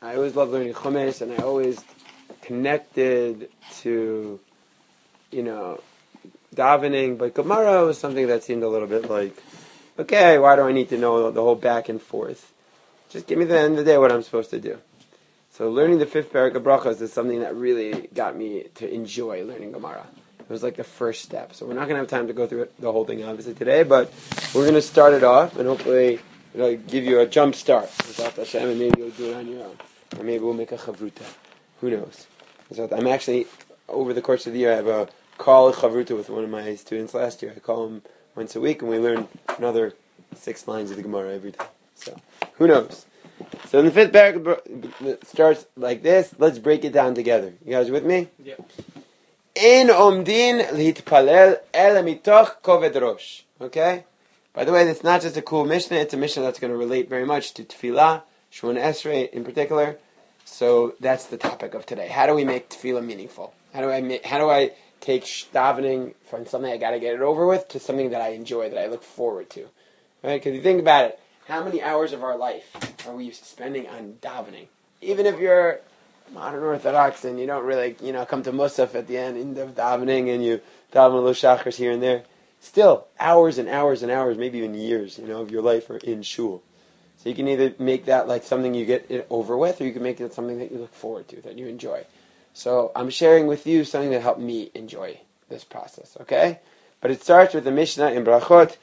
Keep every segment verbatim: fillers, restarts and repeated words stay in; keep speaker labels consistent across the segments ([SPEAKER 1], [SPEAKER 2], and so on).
[SPEAKER 1] I always loved learning Chumash, and I always connected to, you know, davening. But Gemara was something that seemed a little bit like, okay, why do I need to know the whole back and forth? Just give me the end of the day what I'm supposed to do. So learning the fifth parak of brachas is something that really got me to enjoy learning Gemara. It was like the first step. So we're not going to have time to go through it, the whole thing obviously today, but we're going to start it off and hopefully it'll give you a jump start without Hashem, and maybe you'll do it on your own. Or maybe we'll make a chavruta. Who knows? So I'm actually, over the course of the year, I have a call chavruta with one of my students last year. I call him once a week and we learn another six lines of the Gemara every day. So, who knows? So in the fifth paragraph, it starts like this. Let's break it down together. You guys with me?
[SPEAKER 2] Yeah.
[SPEAKER 1] In omdin litpalel el mitoch koved rosh. Okay? By the way, it's not just a cool Mishnah, it's a Mishnah that's going to relate very much to Tefillah, Shemona Esrei in particular. So that's the topic of today. How do we make Tefillah meaningful? How do I make, how do I take davening from something I got to get it over with to something that I enjoy, that I look forward to? Right? Because you think about it, how many hours of our life are we spending on davening? Even if you're modern Orthodox and you don't really, you know, come to Musaf at the end of davening and you daven a little shachars here and there, still hours and hours and hours, maybe even years, you know, of your life are in shul. So you can either make that like something you get it over with, or you can make it something that you look forward to, that you enjoy. So I'm sharing with you something that helped me enjoy this process, okay? But it starts with the Mishnah in Brachot.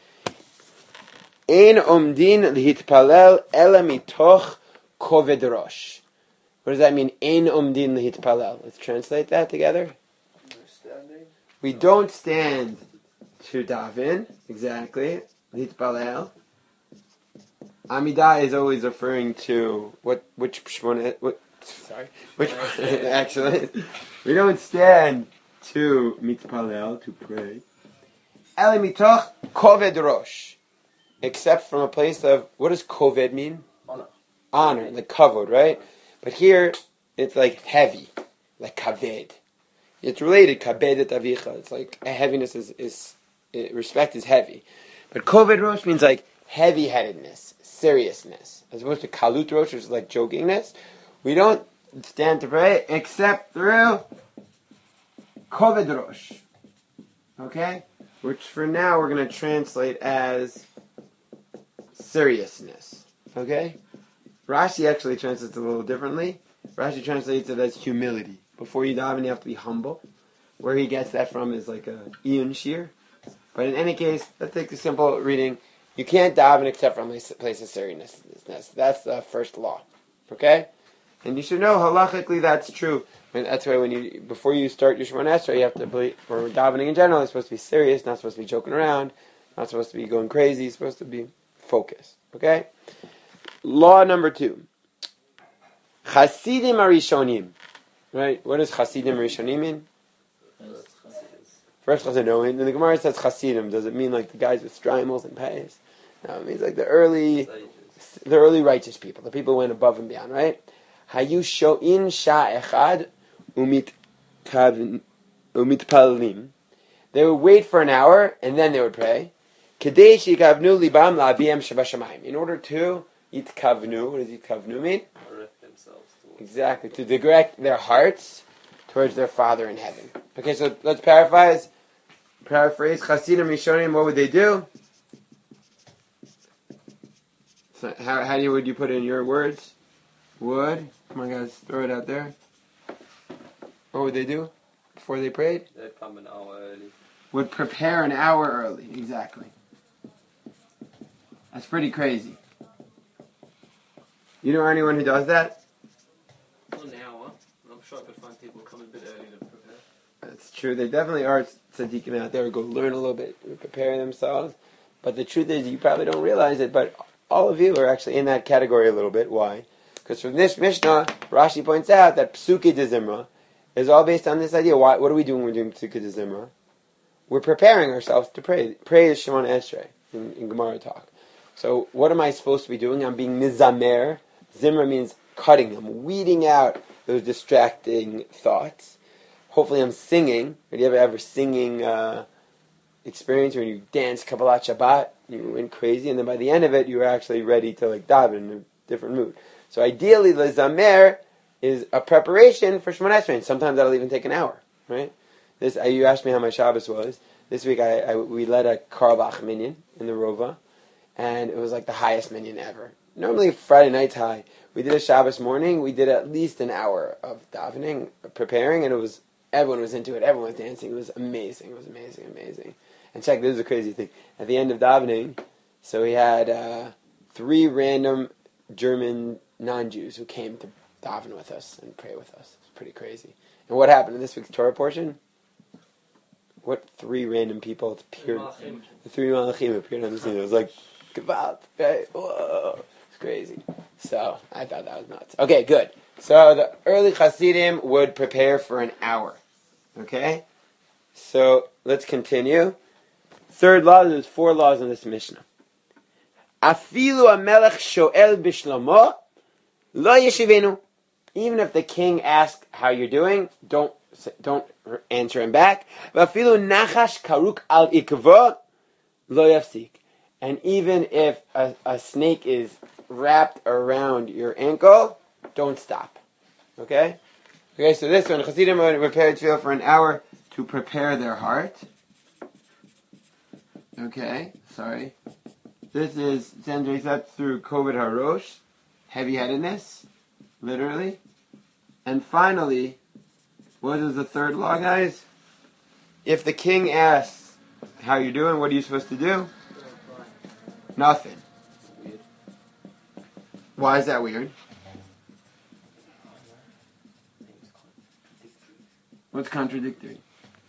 [SPEAKER 1] Ein omdin lihitpalel ela mitoch koved rosh. What does that mean? Ein omdin lihitpalel. Let's translate that together.
[SPEAKER 2] Understanding.
[SPEAKER 1] We don't stand to daven, exactly. Lihitpalel. Amidah is always referring to what? Which Shemona? What? Sorry. Which? Actually, we don't stand to mitpalel, to pray. Ela mitoch koved rosh. Except from a place of, what does koved mean?
[SPEAKER 2] Honor.
[SPEAKER 1] Honor, like kavod, right? But here, it's like heavy, like kaved. It's related, kabedet avicha. It's like a heaviness is, is it, respect is heavy. But koved rosh means like heavy-headedness, seriousness. As opposed to kalut rosh, which is like jokingness. We don't stand to pray except through koved rosh. Okay? Which for now we're going to translate as seriousness. Okay? Rashi actually translates it a little differently. Rashi translates it as humility. Before you daven, you have to be humble. Where he gets that from is like a Iyun Shir. But in any case, let's take the simple reading. You can't daven except from a place of seriousness. That's the first law. Okay? And you should know, halachically, that's true. And that's why when you, before you start your Shemona Esrei, you have to believe, or davening in general, it's supposed to be serious, not supposed to be joking around, not supposed to be going crazy, it's supposed to be focused. Okay? Law number two. Chasidim Arishonim. Right? What does Chasidim Arishonim mean? First Chasidim. And the Gemara says Chasidim. Does it mean like the guys with strimals and payas? No, it means like the early, the early righteous people. The people who went above and beyond, right? Hayu sho'in sha echad umit palim. They would wait for an hour and then they would pray. Kedei shikavnu libam la'abiyam shabashamayim. In order to yitkavnu, what does yitkavnu mean?
[SPEAKER 2] Direct themselves towards.
[SPEAKER 1] Exactly, to direct their hearts towards their Father in heaven. Okay, so let's paraphrase. Paraphrase. Chasidim Rishonim, what would they do? So how how do you, would you put it in your words? Would, come on guys, throw it out there. What would they do before they prayed?
[SPEAKER 2] They'd come an hour early.
[SPEAKER 1] Would prepare an hour early, exactly. That's pretty crazy. You know anyone who does that?
[SPEAKER 2] Not an hour. I'm sure I could find people coming a bit early to prepare.
[SPEAKER 1] That's true. There definitely are tzaddikim out there who go learn a little bit, prepare themselves. But the truth is, you probably don't realize it, but all of you are actually in that category a little bit. Why? Because from this Mishnah, Rashi points out that Psuki de Zimra is all based on this idea. Why, what are we doing when we're doing Psuki de Zimra? We're preparing ourselves to pray. Pray is Shemona Esrei in, in Gemara talk. So what am I supposed to be doing? I'm being mizamer. Zimra means cutting. I'm weeding out those distracting thoughts. Hopefully I'm singing. Do you ever have a singing uh, experience where you dance Kabbalat Shabbat, you went crazy, and then by the end of it, you were actually ready to like daven in a different mood. So ideally, the zamer is a preparation for Shemona Esrei. Sometimes that'll even take an hour, right? This uh, you asked me how my Shabbos was. This week I, I we led a Karlbach minyan in the Rova, and it was like the highest minyan ever. Normally Friday night's high. We did a Shabbos morning. We did at least an hour of davening, preparing, and it was everyone was into it. Everyone was dancing. It was amazing. It was amazing, amazing. And check, this is a crazy thing. At the end of davening, so we had uh, three random German non-Jews who came to daven with us and pray with us. It's pretty crazy. And what happened in this week's Torah portion? What three random people appeared? The three Malachim appeared on the scene. It was like, Gewalt, right? Whoa. It's crazy. So, I thought that was nuts. Okay, good. So, the early Hasidim would prepare for an hour. Okay? So, let's continue. Third law, there's four laws in this Mishnah. Afilu amelech shoel bishlomo lo yeshivenu. Even if the king asks how you're doing, don't don't answer him back. Afilu nachash karuk al ikvo lo yafsik. And even if a, a snake is wrapped around your ankle, don't stop. Okay? Okay, so this one, Chassidim would prepare tefillah for an hour to prepare their heart. Okay, sorry. This is Sandra said through Koved Harosh, heavy-headedness, literally. And finally, what is the third law, guys? If the king asks how you're doing, what are you supposed to do? Nothing.
[SPEAKER 2] Weird.
[SPEAKER 1] Why is that weird? What's contradictory?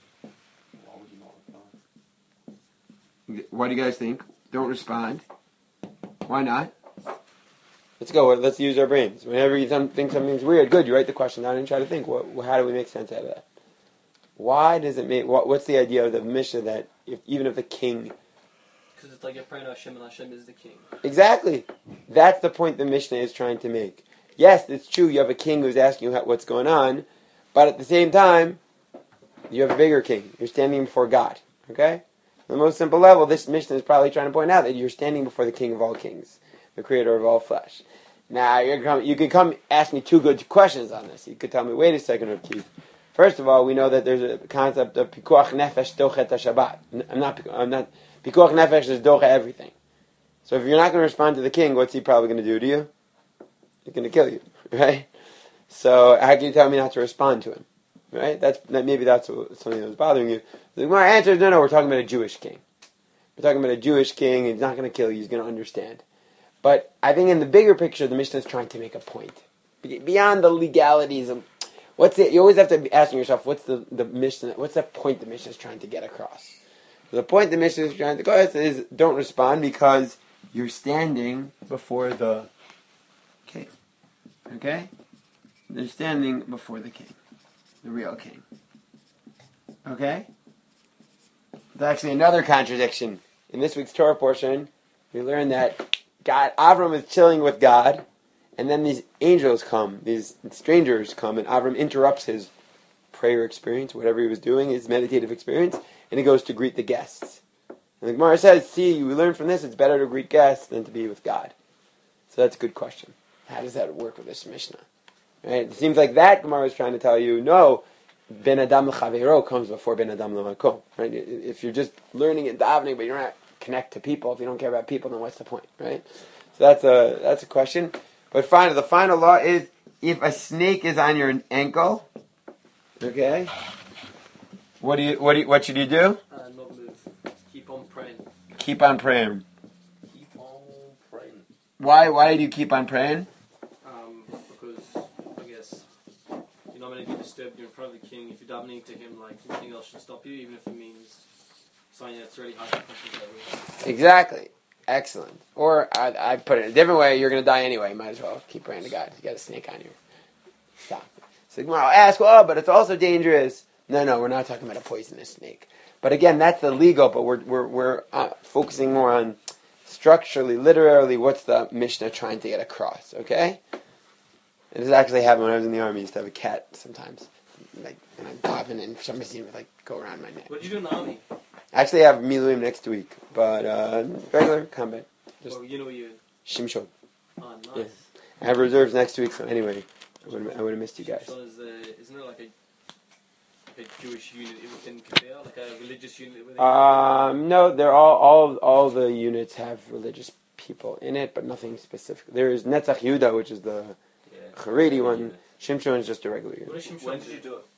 [SPEAKER 1] What do you guys think? Don't respond. Why not? Let's go. Let's use our brains. Whenever you think something's weird, good. You write the question down and try to think. What, how do we make sense out of that? Why does it make? What, what's the idea of the Mishnah that if, even if the king?
[SPEAKER 2] Because it's like you're praying to Hashem and Hashem is the king.
[SPEAKER 1] Exactly. That's the point the Mishnah is trying to make. Yes, it's true. You have a king who's asking you how, what's going on, but at the same time, you have a bigger king. You're standing before God. Okay. On the most simple level, this Mishnah is probably trying to point out that you're standing before the King of all kings, the Creator of all flesh. Now, you're come, you could come ask me two good questions on this. You could tell me, wait a second, Rav Keith. First of all, we know that there's a concept of pikuach nefesh dochet Shabbat. I'm not, I'm not, pikuach nefesh is docha everything. So if you're not going to respond to the king, what's he probably going to do to you? He's going to kill you, right? So how can you tell me not to respond to him? Right? That's that maybe that's something that was bothering you. The Gemara answers, no, no, we're talking about a Jewish king. We're talking about a Jewish king, and he's not going to kill you, he's going to understand. But I think in the bigger picture, the Mishnah is trying to make a point. Beyond the legalities of, what's it, you always have to be asking yourself, what's the, the Mishnah, what's the point the Mishnah is trying to get across? The point the Mishnah is trying to go at is, don't respond because you're standing before the king. Okay? They're standing before the king. The real king. Okay? There's actually another contradiction. In this week's Torah portion, we learn that God, Avram is chilling with God, and then these angels come, these strangers come, and Avram interrupts his prayer experience, whatever he was doing, his meditative experience, and he goes to greet the guests. And the Gemara says, see, we learn from this, it's better to greet guests than to be with God. So that's a good question. How does that work with this Mishnah? Right? It seems like that Gemara is trying to tell you, no, Ben Adam l'Chaveiro comes before Ben Adam l'Makom. Right? If you're just learning and davening, but you're not connect to people, if you don't care about people, then what's the point? Right? So that's a that's a question. But finally, the final law is if a snake is on your ankle, okay, what do you what do you, what should you do?
[SPEAKER 2] Uh, not move. Keep on praying.
[SPEAKER 1] Keep on praying.
[SPEAKER 2] Keep on praying.
[SPEAKER 1] Why why do you keep on praying?
[SPEAKER 2] Um, because I guess you're not going to be disturbed. You're in front of the king. If you're davening to him, like nothing else should stop you, even if it means something that's really hard to push.
[SPEAKER 1] Exactly. Excellent. Or I, I put it a different way. You're going to die anyway. Might as well keep praying to God. You got a snake on you. Stop. So I'll ask, well, but it's also dangerous. No, no, we're not talking about a poisonous snake. But again, that's the legal. But we're we're we're uh, focusing more on structurally, literally, what's the Mishnah trying to get across? Okay. And this actually happened when I was in the army. I used to have a cat sometimes, like, and I'm popping, and for some reason, it would like go around my neck.
[SPEAKER 2] What did you do in the army?
[SPEAKER 1] Actually, I have Miluim next week, but uh, regular combat. Just
[SPEAKER 2] Well, you know you.
[SPEAKER 1] Shimshon.
[SPEAKER 2] Oh, nice.
[SPEAKER 1] Yeah. I have reserves next week, so anyway, I would I would have missed you guys.
[SPEAKER 2] Shimshon is, uh, isn't there like a, like a Jewish unit within Kaveh, like a religious unit within?
[SPEAKER 1] Um, no, they're all all all the units have religious people in it, but nothing specific. There is Netzach Yehuda, which is the
[SPEAKER 2] Yeah.
[SPEAKER 1] Haredi one. Shimshon is just a regular
[SPEAKER 2] What
[SPEAKER 1] unit.
[SPEAKER 2] is Shimshon?
[SPEAKER 3] When did you do it?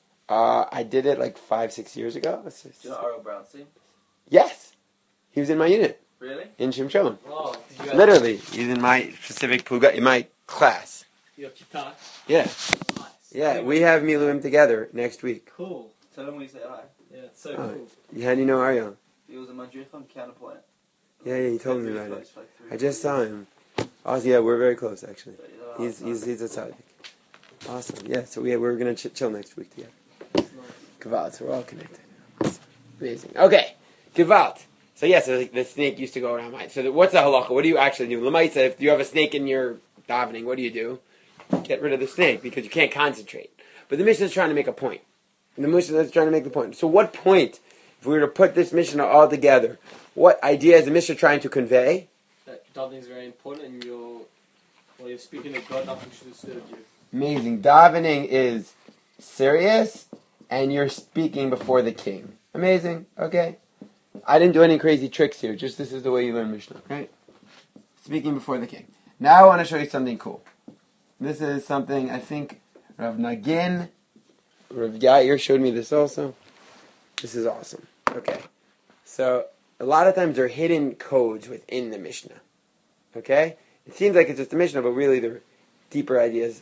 [SPEAKER 1] Uh, I did it like five, six years ago. It's just-
[SPEAKER 3] Do you know Aro Brownstein?
[SPEAKER 1] yes, he was in my unit
[SPEAKER 3] Really?
[SPEAKER 1] in Shimshon.
[SPEAKER 2] Oh, did you have,
[SPEAKER 1] Literally, he's in my specific puga in my class.
[SPEAKER 2] you have Kitat?
[SPEAKER 1] Yeah,
[SPEAKER 2] Nice.
[SPEAKER 1] yeah. We have Miluim together next week.
[SPEAKER 2] Cool.
[SPEAKER 3] Tell him we say hi.
[SPEAKER 2] Yeah, it's so
[SPEAKER 1] Oh.
[SPEAKER 2] cool.
[SPEAKER 1] How do you know Aryo?
[SPEAKER 3] He was a Madrid on Counterpoint.
[SPEAKER 1] Yeah, yeah, he told me
[SPEAKER 3] Really
[SPEAKER 1] about it.
[SPEAKER 3] close, like three,
[SPEAKER 1] I just
[SPEAKER 3] four
[SPEAKER 1] saw
[SPEAKER 3] years.
[SPEAKER 1] him. Oh, yeah, we're very close actually.
[SPEAKER 3] But he's a
[SPEAKER 1] He's
[SPEAKER 3] hard
[SPEAKER 1] he's
[SPEAKER 3] son.
[SPEAKER 1] he's a tzaddik. Awesome. Yeah. So we we're gonna ch- chill next week together.
[SPEAKER 2] It's nice.
[SPEAKER 1] Gewalt. So we're all connected. Awesome. Amazing. Okay. Gewalt. So yeah. So the, the snake used to go around mine. So the, what's the halacha? What do you actually do? Lamaitza, if you have a snake in your davening, what do you do? Get rid of the snake because you can't concentrate. But the Mishnah is trying to make a point. And the Mishnah is trying to make the point. So what point, if we were to put this Mishnah all together, what idea is the Mishnah trying to convey?
[SPEAKER 2] That davening is very important, and you're, while you're speaking to God, nothing should disturb you.
[SPEAKER 1] Amazing. Davening is serious, and you're speaking before the king. Amazing. Okay. I didn't do any crazy tricks here. Just this is the way you learn Mishnah, right? Speaking before the king. Now I want to show you something cool. This is something I think Rav Nagin, Rav Yair showed me this also. This is awesome. Okay. So a lot of times there are hidden codes within the Mishnah. Okay? It seems like it's just a Mishnah, but really they're deeper ideas,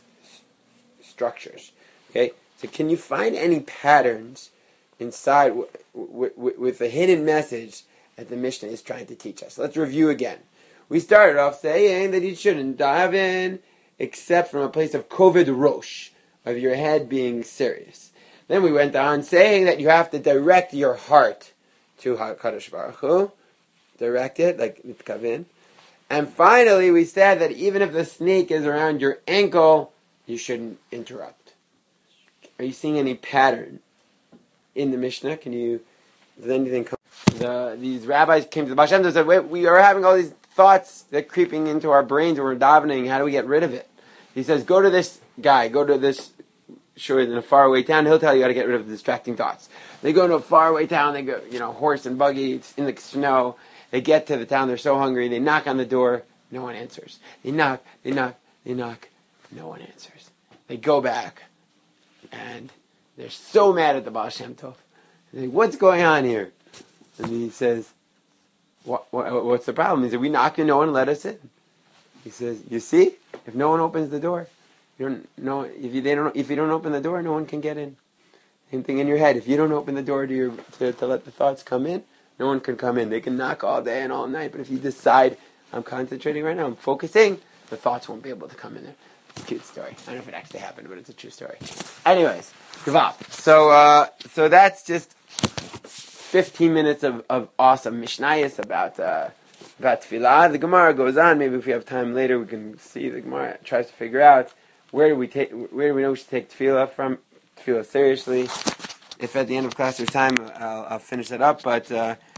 [SPEAKER 1] structures. Okay? So can you find any patterns inside w- w- w- with the hidden message that the Mishnah is trying to teach us? Let's review again. We started off saying that you shouldn't daven except from a place of koved rosh, of your head being serious. Then we went on saying that you have to direct your heart to HaKadosh Baruch Hu. Direct it, like mitkavin. And finally, we said that even if the snake is around your ankle, you shouldn't interrupt. Are you seeing any pattern in the Mishnah? Can you, does anything come? The, these rabbis came to the Baal Shem Tov and said, wait, we are having all these thoughts that are creeping into our brains when we're davening. How do we get rid of it? He says, go to this guy, go to this shul in a faraway town. He'll tell you how to get rid of the distracting thoughts. They go to a faraway town. They go, you know, horse and buggy. It's in the snow. They get to the town. They're so hungry. They knock on the door. No one answers. They knock. They knock. They knock. No one answers. They go back, and they're so mad at the Baal Shem Tov. They say, what's going on here? And he says, what, what, what's the problem? He said, we knocked and no one let us in. He says, you see, if no one opens the door, you don't know. If you they don't, if you don't open the door, no one can get in. Same thing in your head. If you don't open the door to your to, to let the thoughts come in, no one can come in. They can knock all day and all night, but if you decide, I'm concentrating right now, I'm focusing, the thoughts won't be able to come in there. It's a cute story. I don't know if it actually happened, but it's a true story. Anyways, Gavap. So, uh, so that's just fifteen minutes of, of awesome Mishnayos about uh, about Tefillah. The Gemara goes on. Maybe if we have time later, we can see the Gemara tries to figure out where do we take, where do we know we should take Tefillah from? Tefillah seriously. If at the end of class there's time, I'll, I'll finish that up. But uh,